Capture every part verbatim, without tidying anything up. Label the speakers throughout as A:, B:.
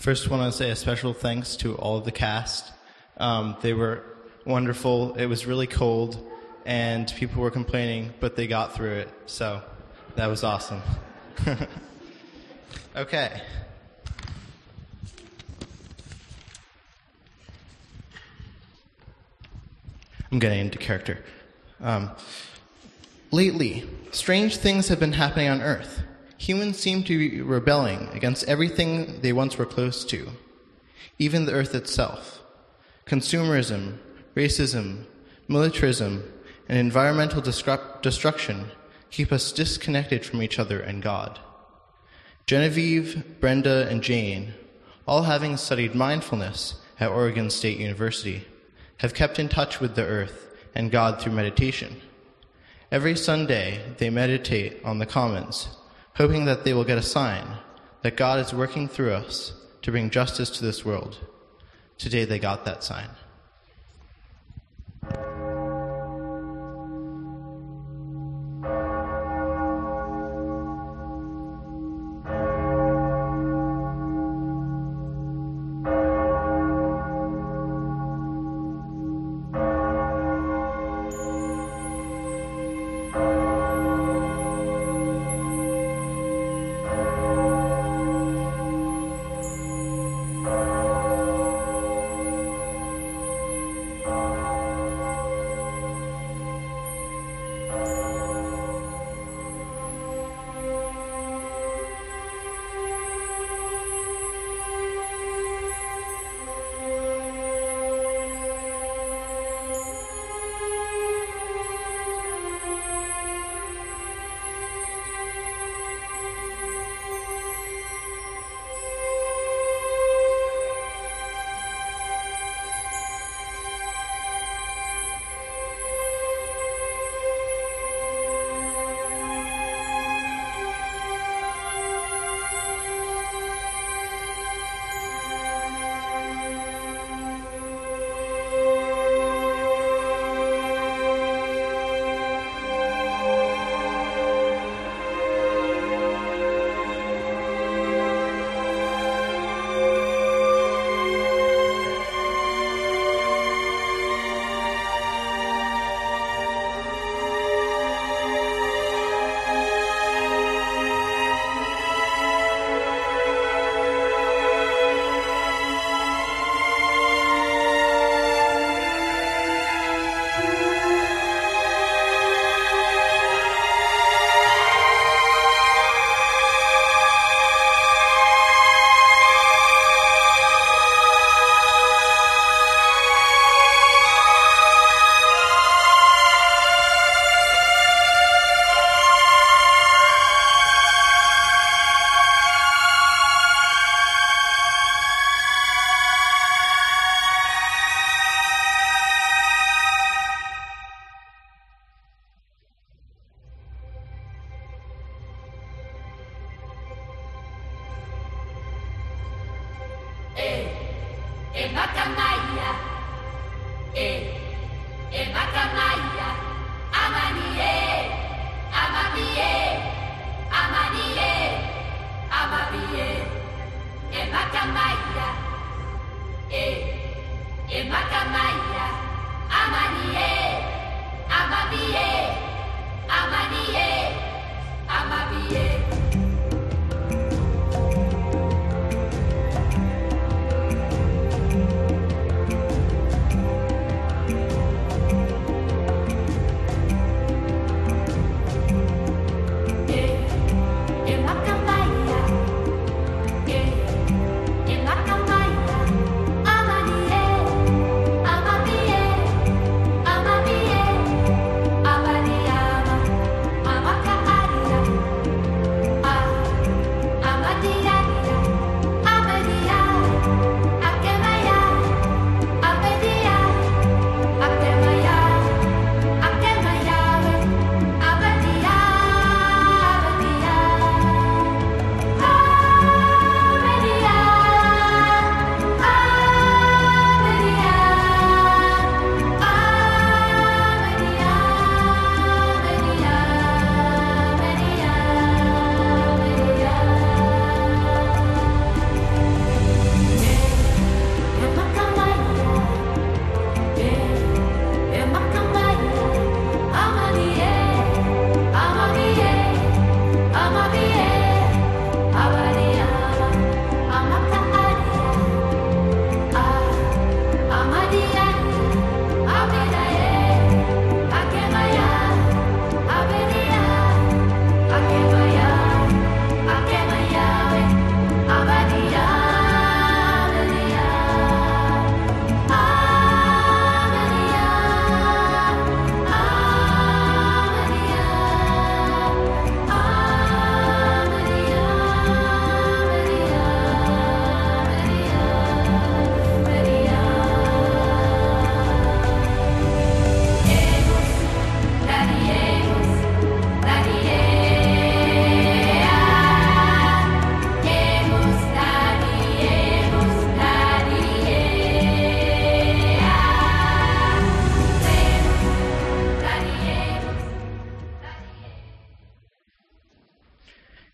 A: First, want to say a special thanks to all of the cast. Um, they were wonderful. It was really cold, and people were complaining, but they got through it, so that was awesome. Okay. I'm getting into character. Um, lately, strange things have been happening on Earth. Humans seem to be rebelling against everything they once were close to, even the Earth itself. Consumerism, racism, militarism, and environmental destru- destruction keep us disconnected from each other and God. Genevieve, Brenda, and Jane, all having studied mindfulness at Oregon State University, have kept in touch with the Earth and God through meditation. Every Sunday, they meditate on the Commons, hoping that they will get a sign that God is working through us to bring justice to this world. Today they got that sign.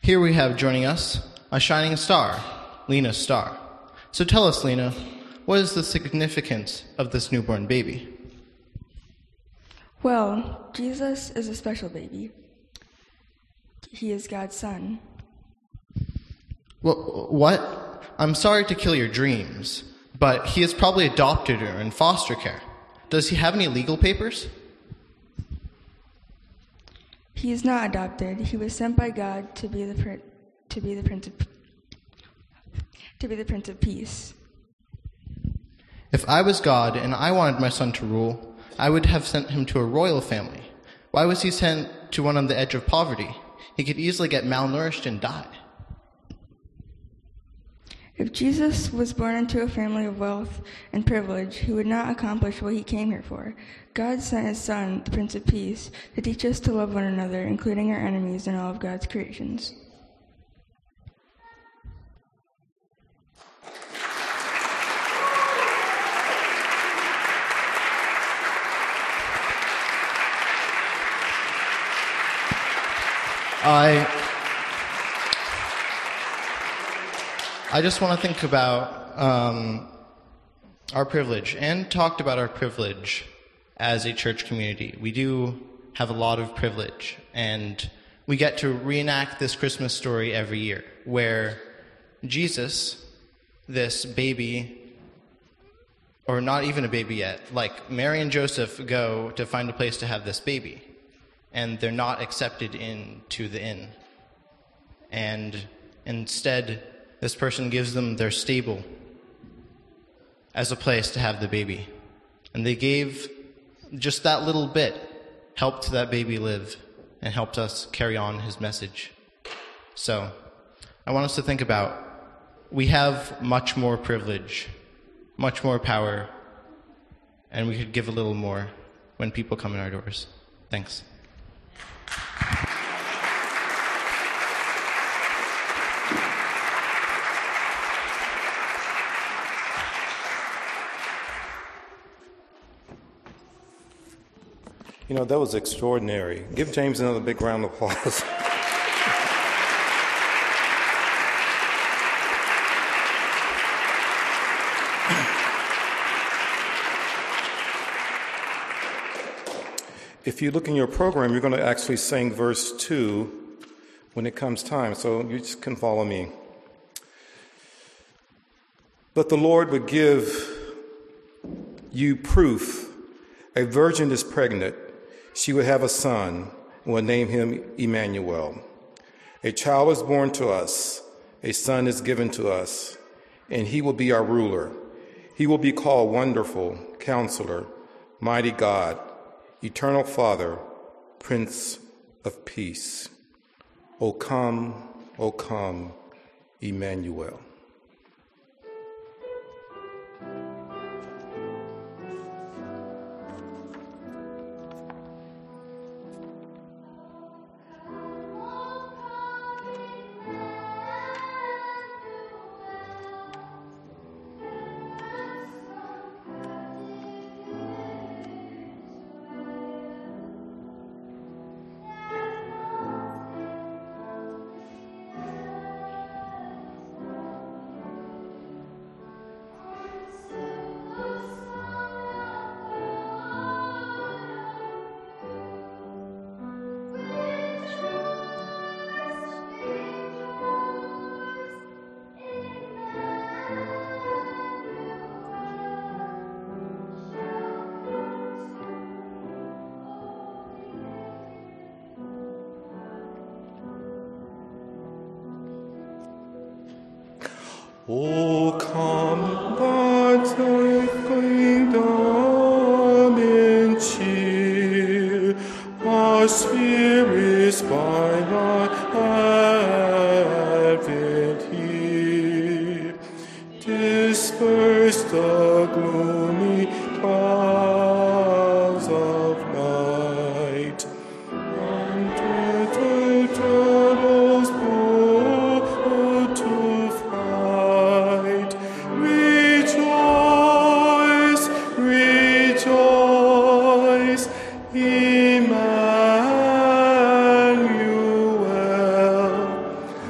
A: Here we have joining us a shining star, Lena Starr. So tell us, Lena, what is the significance of this newborn baby?
B: Well, Jesus is a special baby. He is God's son.
A: Well, what? I'm sorry to kill your dreams, but he is probably adopted or in foster care. Does he have any legal papers?
B: He is not adopted. He was sent by God to be the pr- to be the prince of to be the Prince of Peace.
A: If I was God and I wanted my son to rule, I would have sent him to a royal family. Why was he sent to one on the edge of poverty? He could easily get malnourished and die.
B: If Jesus was born into a family of wealth and privilege, he would not accomplish what he came here for. God sent his son, the Prince of Peace, to teach us to love one another, including our enemies and all of God's creations.
A: I I just want to think about um, our privilege and talked about our privilege as a church community. We do have a lot of privilege, and we get to reenact this Christmas story every year where Jesus, this baby, or not even a baby yet, like Mary and Joseph go to find a place to have this baby, and they're not accepted into the inn. And instead, this person gives them their stable as a place to have the baby. And they gave just that little bit, helped that baby live, and helped us carry on his message. So, I want us to think about, we have much more privilege, much more power, and we could give a little more when people come in our doors. Thanks.
C: You know, that was extraordinary. Give James another big round of applause. If you look in your program, you're going to actually sing verse two when it comes time, so you just can follow me. But the Lord would give you proof. A virgin is pregnant. She will have a son and will name him Emmanuel. A child is born to us. A son is given to us, and he will be our ruler. He will be called Wonderful, Counselor, Mighty God, Eternal Father, Prince of Peace. O come, O come, Emmanuel. O come, but thy kingdom and cheer our spirits by thy advent here. Disperse the gloomy clouds of night, unto the troubles put to flight. Rejoice, rejoice, Emmanuel.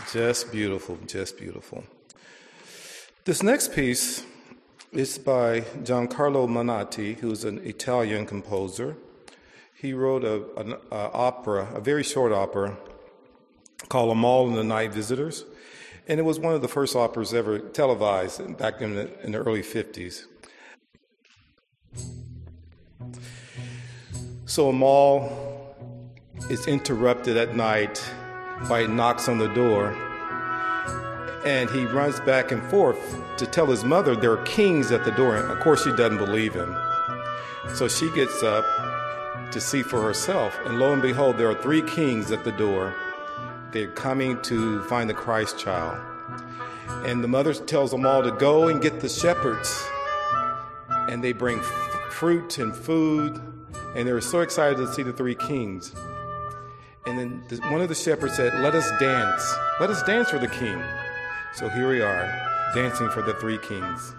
C: Just beautiful, just beautiful. This next piece is by Giancarlo Manati, who's an Italian composer. He wrote a, an a opera, a very short opera, called Amal and the Night Visitors. And it was one of the first operas ever televised back in the, in the early fifties. So Amal is interrupted at night by knocks on the door, and he runs back and forth to tell his mother there are kings at the door, and of course she doesn't believe him. So she gets up to see for herself, and lo and behold, there are three kings at the door. They're coming to find the Christ child. And the mother tells them all to go and get the shepherds. And they bring f- fruit and food, and they're so excited to see the three kings. And then the, one of the shepherds said, let us dance. Let us dance for the king. So here we are, dancing for the three kings.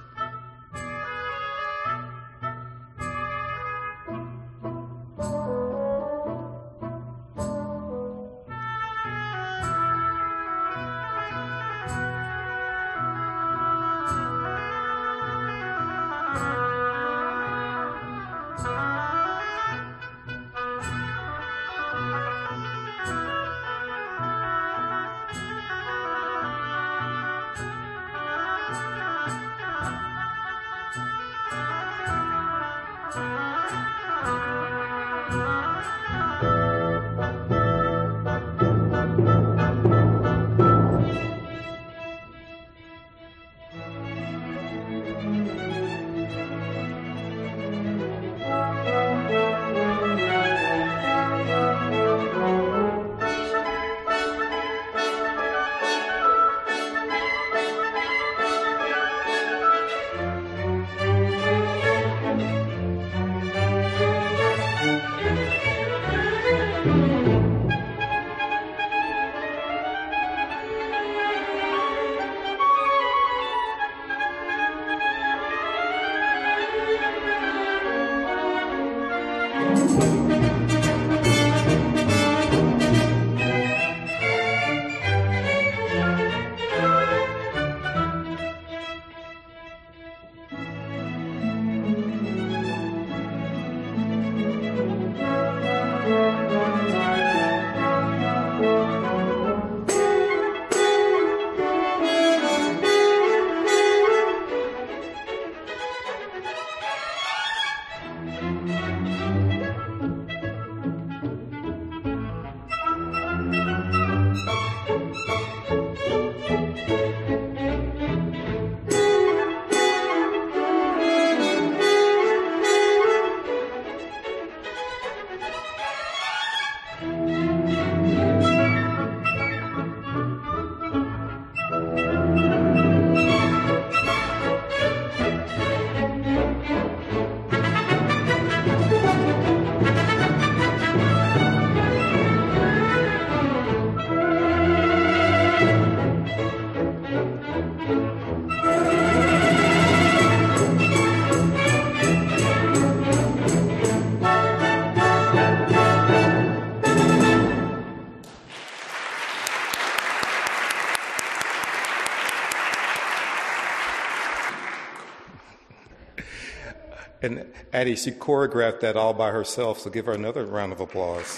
C: And Addie, she choreographed that all by herself, so give her another round of applause.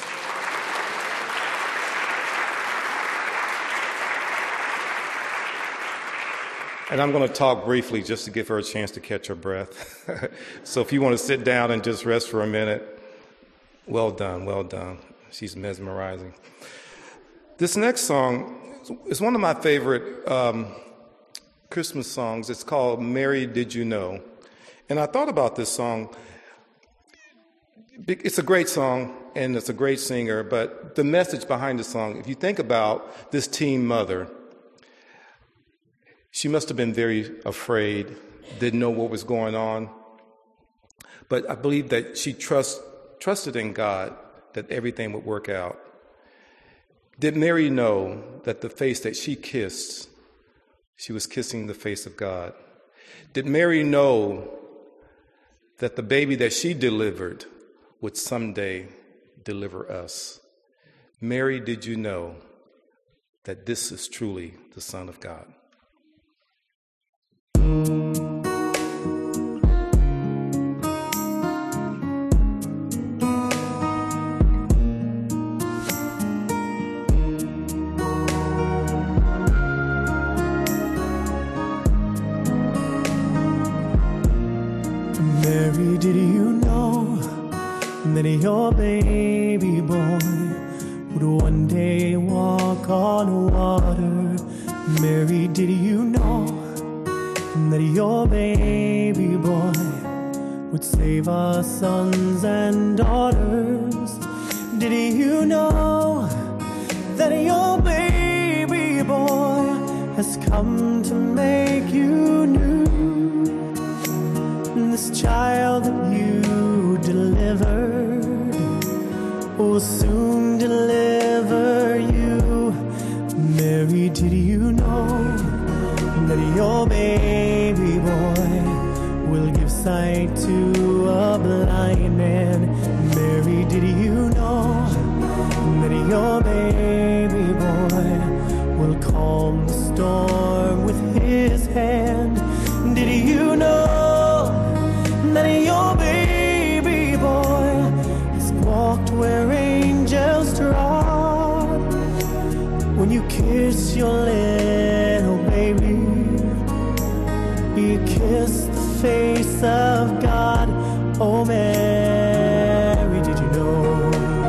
C: And I'm going to talk briefly just to give her a chance to catch her breath. So if you want to sit down and just rest for a minute, well done, well done. She's mesmerizing. This next song is one of my favorite um, Christmas songs. It's called Mary, Did You Know? And I thought about this song. It's a great song, and it's a great singer, but the message behind the song, if you think about this teen mother, she must have been very afraid, didn't know what was going on. But I believe that she trust, trusted in God that everything would work out. Did Mary know that the face that she kissed, she was kissing the face of God? Did Mary know that the baby that she delivered would someday deliver us? Mary, did you know? that this is truly the Son of God.
D: Mary, did you know that your baby boy would one day walk on water? Mary, did you know that your baby boy would save our sons and daughters? Did you know that your baby boy has come to make you new? This child that you delivered will soon deliver you. Mary, did you know that your baby boy will give sight to a blind man? Mary, did you know that your baby boy will calm the storm with his hand? Did you know that your baby boy has walked where angels trod? When you kiss your little baby, you kiss the face of God. Oh, Mary, did you know?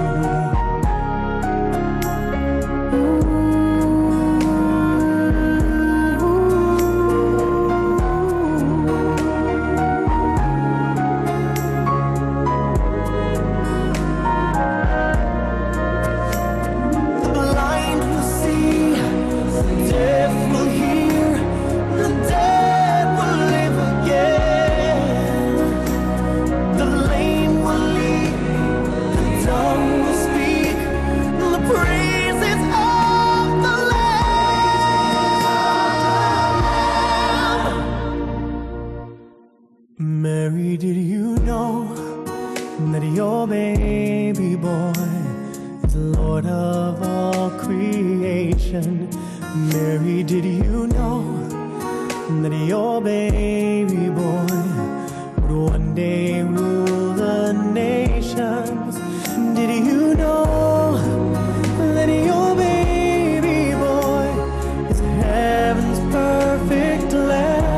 D: Mary, did you know that your baby boy is Lord of all creation? Mary, did you know that your baby boy would one day rule the nations? Did you know that your baby boy is heaven's perfect lamb?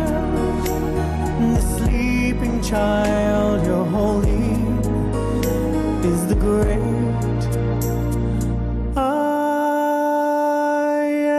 D: Child, you're holy, is the great I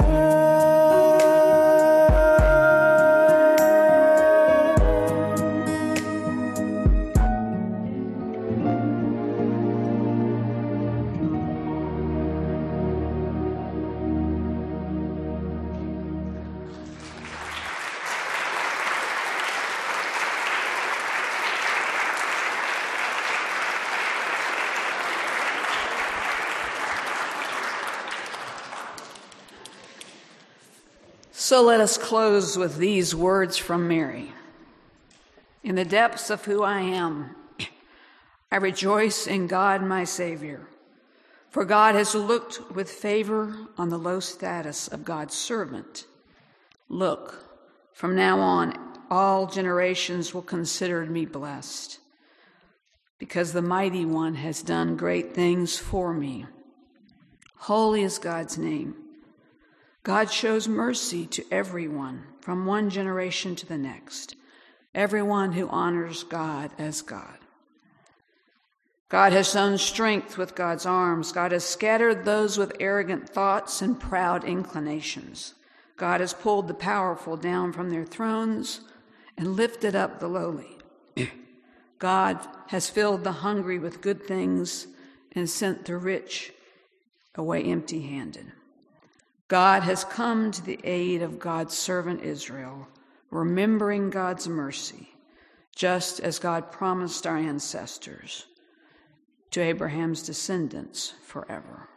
E: So let us close with these words from Mary. In the depths of who I am, I rejoice in God my Savior, for God has looked with favor on the low status of God's servant. Look, from now on, all generations will consider me blessed, because the Mighty One has done great things for me. Holy is God's name. God shows mercy to everyone from one generation to the next, everyone who honors God as God. God has sown strength with God's arms. God has scattered those with arrogant thoughts and proud inclinations. God has pulled the powerful down from their thrones and lifted up the lowly. God has filled the hungry with good things and sent the rich away empty-handed. God has come to the aid of God's servant Israel, remembering God's mercy, just as God promised our ancestors, to Abraham's descendants forever.